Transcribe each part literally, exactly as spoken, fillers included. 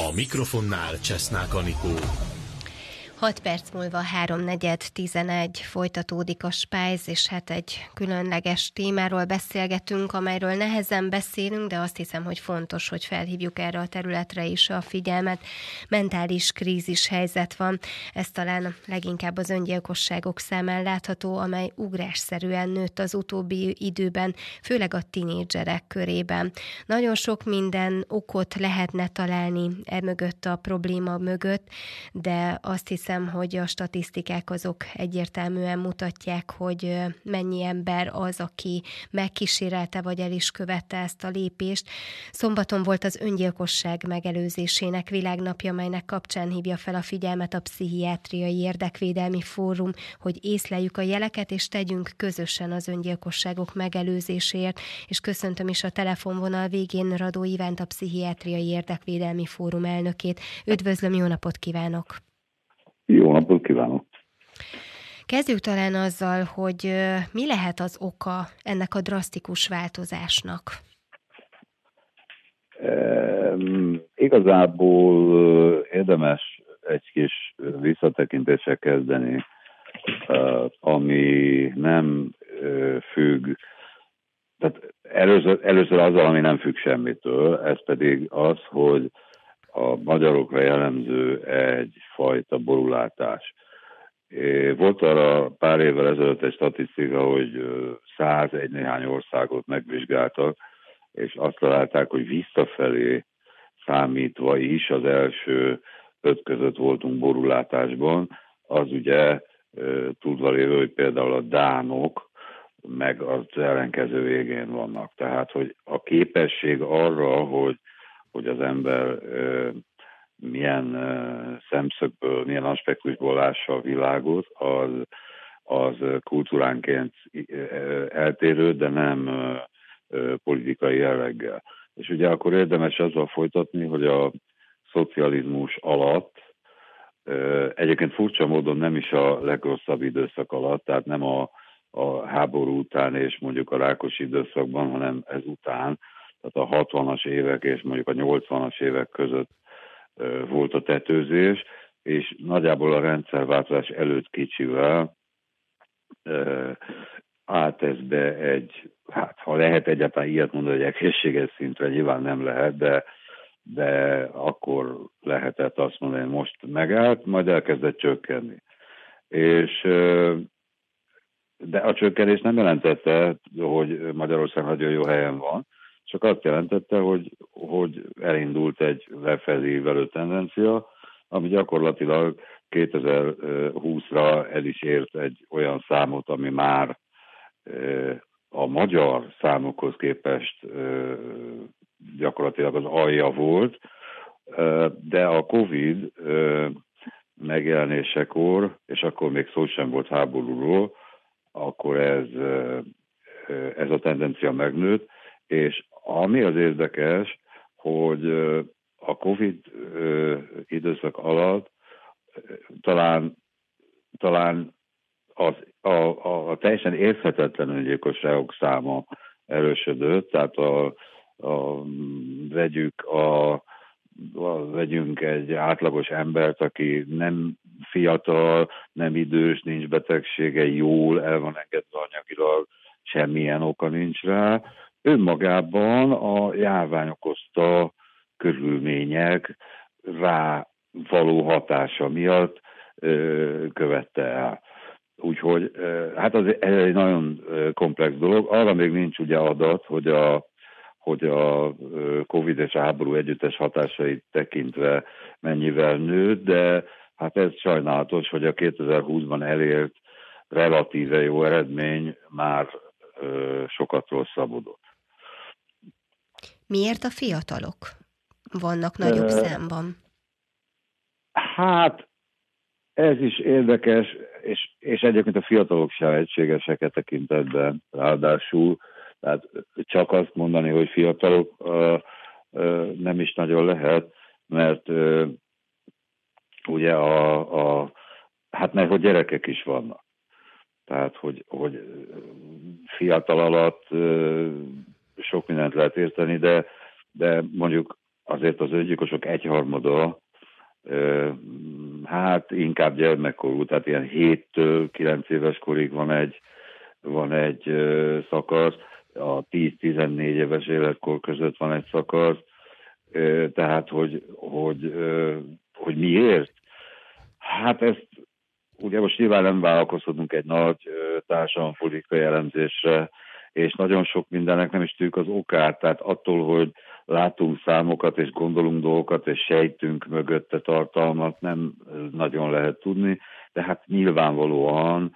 A mikrofonnál Cseszmák Anikó. hat perc múlva háromnegyed tizenegy folytatódik a Spájz, és hát egy különleges témáról beszélgetünk, amelyről nehezen beszélünk, de azt hiszem, hogy fontos, hogy felhívjuk erre a területre is a figyelmet. Mentális krízis helyzet van. Ez talán leginkább az öngyilkosságok számán látható, amely ugrásszerűen nőtt az utóbbi időben, főleg a tinédzserek körében. Nagyon sok minden okot lehetne találni emögött a probléma mögött, de azt hiszem, hogy a statisztikák azok egyértelműen mutatják, hogy mennyi ember az, aki megkísérelte vagy el is követte ezt a lépést. Szombaton volt az öngyilkosság megelőzésének világnapja, melynek kapcsán hívja fel a figyelmet a Pszichiátriai Érdekvédelmi Fórum, hogy észleljük a jeleket, és tegyünk közösen az öngyilkosságok megelőzéséért. És köszöntöm is a telefonvonal végén Radó Ivánt, a Pszichiátriai Érdekvédelmi Fórum elnökét. Üdvözlöm, jó napot kívánok! Jó napot kívánok! Kezdjük talán azzal, hogy mi lehet az oka ennek a drasztikus változásnak? E, igazából érdemes egy kis visszatekintéssel kezdeni, ami nem függ, tehát először, először azzal, ami nem függ semmitől, ez pedig az, hogy a magyarokra jellemző egyfajta borulátás. Volt arra pár évvel ezelőtt egy statisztika, hogy százegy néhány országot megvizsgáltak, és azt találták, hogy visszafelé számítva is az első öt között voltunk borulátásban. Az ugye tudva lévő, hogy például a dánok meg az ellenkező végén vannak. Tehát, hogy a képesség arra, hogy hogy az ember uh, milyen uh, szemszögből, milyen aspektusból lássa a világot, az, az kultúránként uh, eltérő, de nem uh, uh, politikai jelleggel. És ugye akkor érdemes azzal folytatni, hogy a szocializmus alatt, uh, egyébként furcsa módon nem is a legrosszabb időszak alatt, tehát nem a, a háború után és mondjuk a Rákosi időszakban, hanem ez után, tehát a hatvanas évek és mondjuk a nyolcvanas évek között uh, volt a tetőzés, és nagyjából a rendszerváltozás előtt kicsivel uh, állt ez be egy, hát ha lehet egyáltalán ilyet mondani, hogy egészséges szintre, nyilván nem lehet, de, de akkor lehetett azt mondani, hogy most megállt, majd elkezdett csökkenni. És uh, de a csökkenés nem jelentette, hogy Magyarország nagyon jó helyen van, csak azt jelentette, hogy, hogy elindult egy lefelé velő tendencia, ami gyakorlatilag kétezer-húszra el is ért egy olyan számot, ami már a magyar számokhoz képest gyakorlatilag az alja volt, de a Covid megjelenésekor, és akkor még szó sem volt háborúról, akkor ez, ez a tendencia megnőtt, és ami az érdekes, hogy a Covid időszak alatt talán, talán az, a, a, a teljesen érthetetlen öngyilkosságok száma erősödött, tehát a, a, vegyük, a, a, vegyünk egy átlagos embert, aki nem fiatal, nem idős, nincs betegsége, jól el van engedve anyagilag, semmilyen oka nincs rá. Önmagában a járvány okozta körülmények rá való hatása miatt ö, követte el. Úgyhogy ö, hát az, ez egy nagyon komplex dolog. Arra még nincs ugye adat, hogy a, hogy a Covid és a háború együttes hatásait tekintve mennyivel nőtt, de hát ez sajnálatos, hogy a kétezer-húszban elért relatíve jó eredmény már ö, sokat rosszabbodott. Miért a fiatalok vannak nagyobb uh, számban? Hát ez is érdekes, és, és egyébként a fiatalok sem egységesek e tekintetben, ráadásul, tehát csak azt mondani, hogy fiatalok uh, uh, nem is nagyon lehet, mert uh, ugye a, a hát mert hogy gyerekek is vannak. Tehát, hogy, hogy fiatal alatt uh, sok mindent lehet érteni, de, de mondjuk azért az öngyilkosok egyharmada hát inkább gyermekkorú, tehát ilyen héttől kilenc éves korig van egy, van egy szakasz, a tíz-tizennégy éves életkor között van egy szakasz, tehát hogy, hogy, hogy miért? Hát ezt ugye most nyilván nem vállalkozhatunk egy nagy társadalompolitikai elemzésre, és nagyon sok mindennek nem is tudjuk az okát, tehát attól, hogy látunk számokat, és gondolunk dolgokat, és sejtünk mögötte tartalmat, nem nagyon lehet tudni, de hát nyilvánvalóan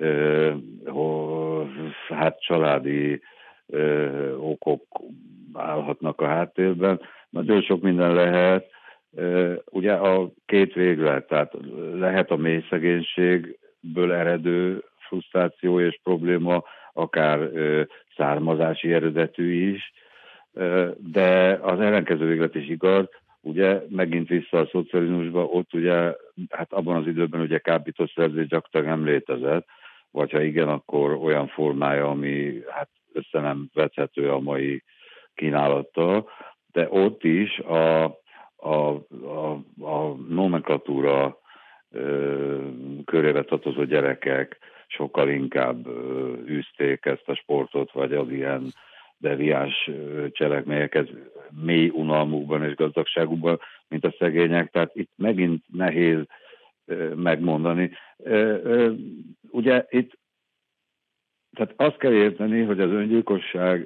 hát családi okok állhatnak a háttérben. Nagyon sok minden lehet. Ugye a két véglet, tehát lehet a mély szegénységből eredő frusztráció és probléma, akár származási eredetű is, de az ellenkező véglet is igaz, ugye megint vissza a szocializmusba, ott ugye, hát abban az időben ugye kábítószerzés gyakorlatilag nem létezett, vagy ha igen, akkor olyan formája, ami hát össze nem vethető a mai kínálattal, de ott is a, a, a, a nomenklatúra körébe tartozó gyerekek sokkal inkább űzték ezt a sportot, vagy az ilyen deviáns cselekményeket mély unalmukban és gazdagságukban, mint a szegények, tehát itt megint nehéz megmondani. Ugye itt tehát azt kell érteni, hogy az öngyilkosságnak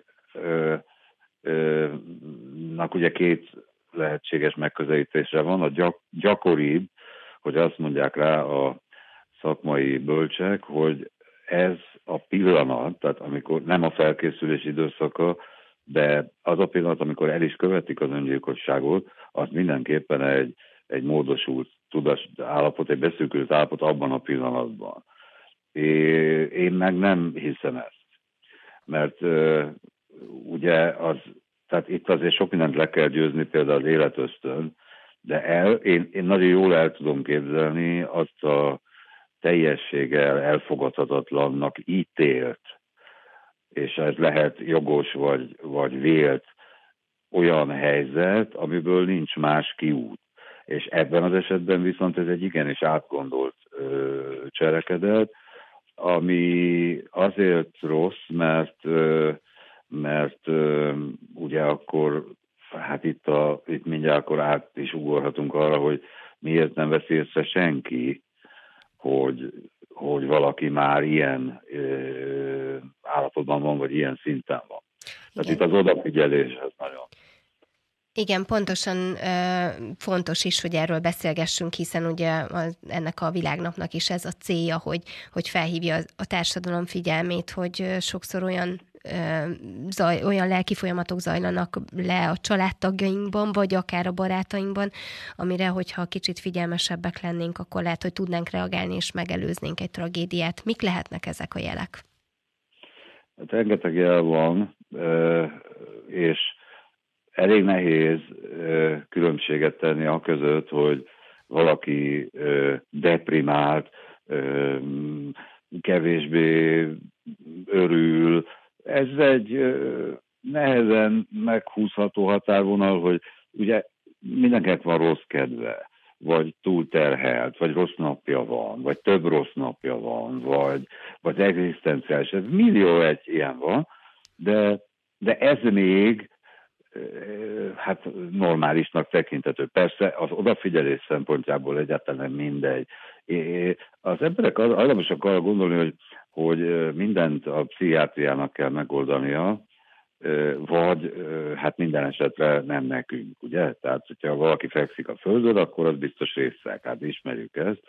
ugye két lehetséges megközelítésre van. A gyak, gyakoribb, hogy azt mondják rá a szakmai bölcsek, hogy ez a pillanat, tehát amikor nem a felkészülés időszaka, de az a pillanat, amikor el is követik az öngyilkosságot, az mindenképpen egy, egy módosult tudás állapot, egy beszűkült állapot abban a pillanatban. Én meg nem hiszem ezt, mert uh, ugye az, tehát itt azért sok mindent le kell győzni, például az életösztön, de el, én, én nagyon jól el tudom képzelni azt a teljességgel elfogadhatatlannak ítélt, és ez lehet jogos vagy, vagy vélt olyan helyzet, amiből nincs más kiút. És ebben az esetben viszont ez egy igenis átgondolt ö, cselekedet, ami azért rossz, mert, mert ugye akkor, hát itt, a, itt mindjárt akkor át is ugorhatunk arra, hogy miért nem veszi észre senki, hogy, hogy valaki már ilyen állapotban van, vagy ilyen szinten van. Tehát itt az odafigyelés, ez nagyon... Igen, pontosan uh, fontos is, hogy erről beszélgessünk, hiszen ugye az, ennek a világnapnak is ez a célja, hogy, hogy felhívja a társadalom figyelmét, hogy uh, sokszor olyan, uh, zaj, olyan lelki folyamatok zajlanak le a családtagjainkban, vagy akár a barátainkban, amire, hogyha kicsit figyelmesebbek lennénk, akkor lehet, hogy tudnánk reagálni, és megelőznénk egy tragédiát. Mik lehetnek ezek a jelek? Hát rengeteg jel van, uh, és elég nehéz ö, különbséget tenni a között, hogy valaki ö, deprimált, ö, kevésbé örül. Ez egy ö, nehezen meghúzható határvonal, hogy ugye mindenkinek van rossz kedve, vagy túlterhelt, vagy rossz napja van, vagy több rossz napja van, vagy, vagy egzisztenciális. Ez millió egy ilyen van, de, de ez még hát normálisnak tekinthető. Persze az odafigyelés szempontjából egyáltalán mindegy. Az emberek hajlamosak arra gondolni, hogy, hogy mindent a pszichiátriának kell megoldania, vagy hát minden esetre nem nekünk, ugye? Tehát, hogyha valaki fekszik a földön, akkor az biztos részek, hát ismerjük ezt.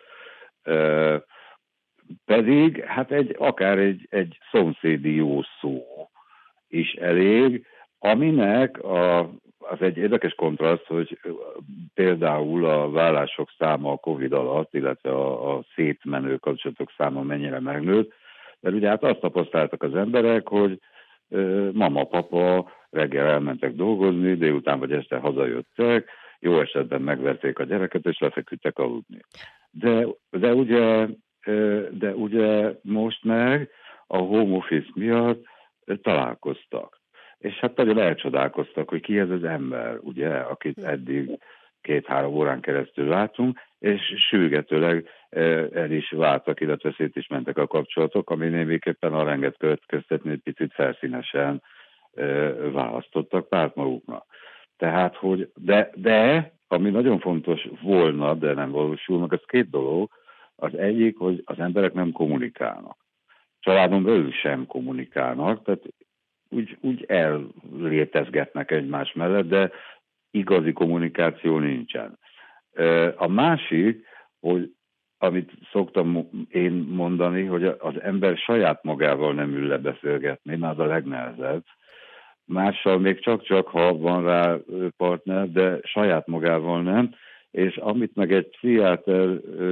Pedig hát egy, akár egy, egy szomszédi jó szó is elég, aminek a, az egy érdekes kontraszt, hogy például a vállások száma a Covid alatt, illetve a, a szétmenő kapcsolatok száma mennyire megnőtt, mert ugye hát azt tapasztaltak az emberek, hogy ö, mama, papa reggel elmentek dolgozni, délután vagy este hazajöttek, jó esetben megverték a gyereket, és lefeküdtek aludni. De, de, ugye, de ugye most meg a home office miatt találkoztak. és hát nagyon elcsodálkoztak, hogy ki ez az ember, ugye, akit eddig két-három órán keresztül látunk, és sürgetőleg el is váltak, illetve szét is mentek a kapcsolatok, ami némiképpen arra enged következtetni, hogy picit felszínesen választottak párt maguknak. Tehát, hogy de, de, ami nagyon fontos volna, de nem valósul meg, az két dolog. Az egyik, hogy az emberek nem kommunikálnak. Családon belül sem kommunikálnak, tehát úgy, úgy ellétezgetnek egymás mellett, de igazi kommunikáció nincsen. A másik, hogy amit szoktam én mondani, hogy az ember saját magával nem ül le beszélgetni, már az a legnehezebb. Mással még csak-csak, ha van rá partner, de saját magával nem. És amit meg egy pszichiáter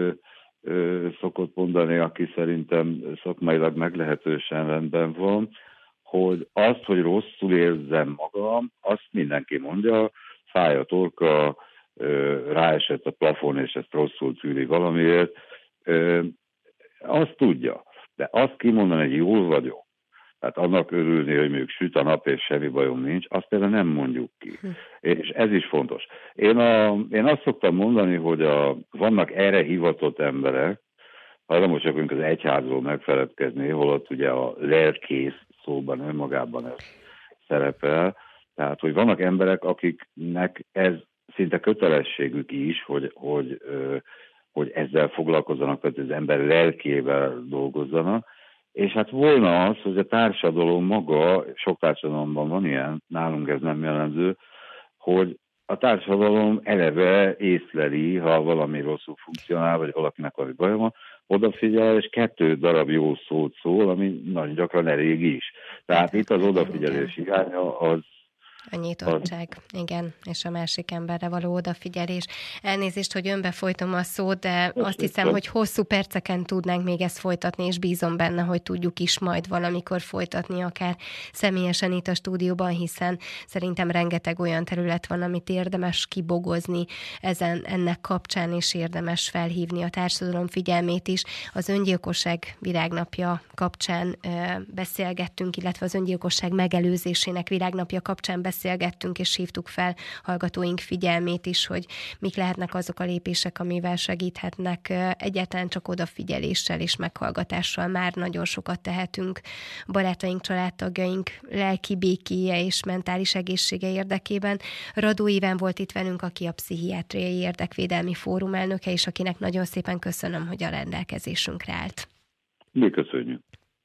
szokott mondani, aki szerintem szakmailag meglehetősen rendben van, hogy azt, hogy rosszul érzem magam, azt mindenki mondja, fáj a torka, ráesett a plafon, és ezt rosszul tűri valamiért, azt tudja. De azt kimondani, hogy jól vagyok, tehát annak örülni, hogy mondjuk süt a nap, és semmi bajom nincs, azt például nem mondjuk ki. Hm. És ez is fontos. Én, a, én azt szoktam mondani, hogy a, vannak erre hivatott emberek, ha nem most akarunk az egyházról megfeledkezni, holott ugye a lelkész szóban önmagában ez szerepel, tehát, hogy vannak emberek, akiknek ez szinte kötelességük is, hogy, hogy, hogy ezzel foglalkozzanak, tehát az ember lelkével dolgozzanak, és hát volna az, hogy a társadalom maga, sok társadalomban van ilyen, nálunk ez nem jellemző, hogy a társadalom eleve észleli, ha valami rosszul funkcionál, vagy valakinek valami baja van, odafigyel, és kettő darab jó szót szól, ami nagyon gyakran elég is. Tehát itt az odafigyelés hiánya az a nyitottság, igen, és a másik emberre való odafigyelés. Elnézést, hogy önbe folytom a szót, de most azt hiszem, hogy hosszú perceken tudnánk még ezt folytatni, és bízom benne, hogy tudjuk is majd valamikor folytatni, akár személyesen itt a stúdióban, hiszen szerintem rengeteg olyan terület van, amit érdemes kibogozni ezen, ennek kapcsán, és érdemes felhívni a társadalom figyelmét is. Az öngyilkosság világnapja kapcsán e, beszélgettünk, illetve az öngyilkosság megelőzésének világnapja kapcsán beszélgettünk, beszélgettünk, és hívtuk fel hallgatóink figyelmét is, hogy mik lehetnek azok a lépések, amivel segíthetnek. Egyáltalán csak odafigyeléssel és meghallgatással már nagyon sokat tehetünk barátaink, családtagjaink lelki békéje és mentális egészsége érdekében. Radó Iván volt itt velünk, aki a Pszichiátriai Érdekvédelmi Fórum elnöke, és akinek nagyon szépen köszönöm, hogy a rendelkezésünkre állt. Mi köszönjük.